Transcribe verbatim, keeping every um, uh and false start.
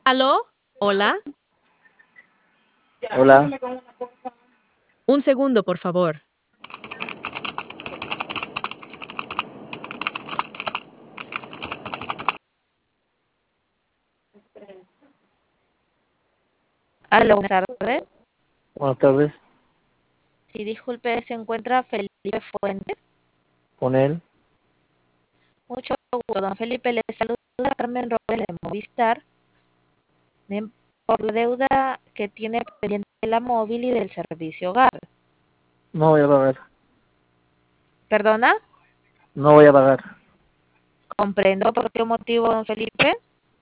¿Aló? ¿Hola? Hola, Un segundo, por favor. Aló, buenas tardes. buenas tardes. Sí, disculpe, se encuentra Felipe Fuentes. Con él. Mucho gusto, don Felipe. Le saluda Carmen Robles de Movistar de- por la deuda que tiene pendiente de la móvil y del servicio hogar. No voy a pagar. ¿Perdona? No voy a pagar. Comprendo por qué motivo, don Felipe.